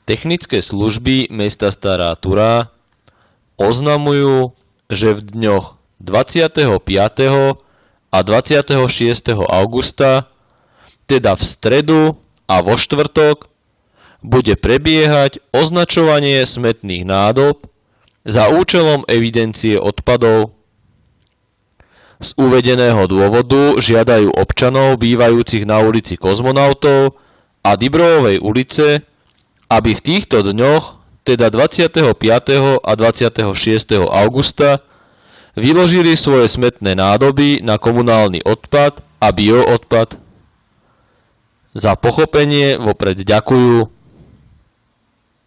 Technické služby mesta Stará Turá oznamujú, že v dňoch 25. a 26. augusta, teda v stredu a vo štvrtok, bude prebiehať označovanie smetných nádob za účelom evidencie odpadov. Z uvedeného dôvodu žiadajú občanov bývajúcich na ulici Kozmonautov a Dibrovej ulice, aby v týchto dňoch, teda 25. a 26. augusta, vyložili svoje smetné nádoby na komunálny odpad a bioodpad. Za pochopenie vopred ďakujú.